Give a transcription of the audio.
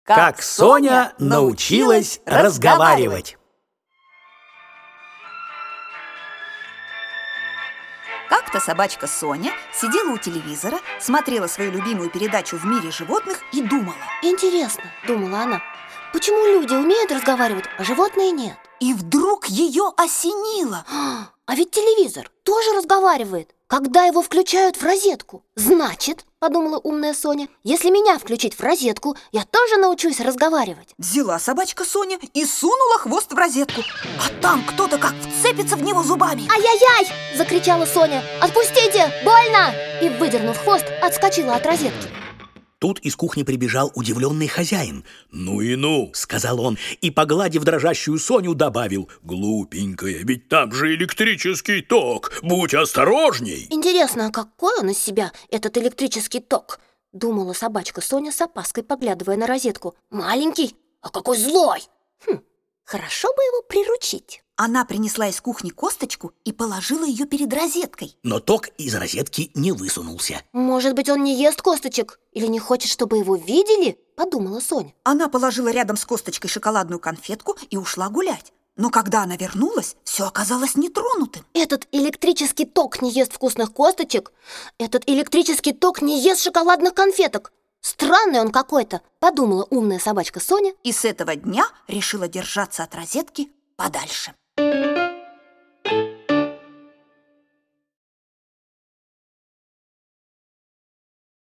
Как Соня научилась разговаривать. Как-то собачка Соня сидела у телевизора, смотрела свою любимую передачу «В мире животных» и думала. Интересно, думала она, почему люди умеют разговаривать, а животные нет? И вдруг ее осенило. А ведь телевизор тоже разговаривает, когда его включают в розетку. Значит, подумала умная Соня, если меня включить в розетку, я тоже научусь разговаривать. Взяла собачка Соня и сунула хвост в розетку. А там кто-то как вцепится в него зубами. Ай-яй-яй! Закричала Соня. Отпустите! Больно! И, выдернув хвост, отскочила от розетки. Тут из кухни прибежал удивленный хозяин. «Ну и ну!» — сказал он, и, погладив дрожащую Соню, добавил: «Глупенькая, ведь там же электрический ток, будь осторожней!» Интересно, а какой он из себя, этот электрический ток? Думала собачка Соня с опаской, поглядывая на розетку. Маленький, а какой злой! Хорошо бы его приручить. Она принесла из кухни косточку и положила ее перед розеткой. Но ток из розетки не высунулся. Может быть, он не ест косточек или не хочет, чтобы его видели? Подумала Соня. Она положила рядом с косточкой шоколадную конфетку и ушла гулять. Но когда она вернулась, все оказалось нетронутым. Этот электрический ток не ест вкусных косточек. Этот электрический ток не ест шоколадных конфеток. Странный он какой-то, подумала умная собачка Соня. И с этого дня решила держаться от розетки подальше.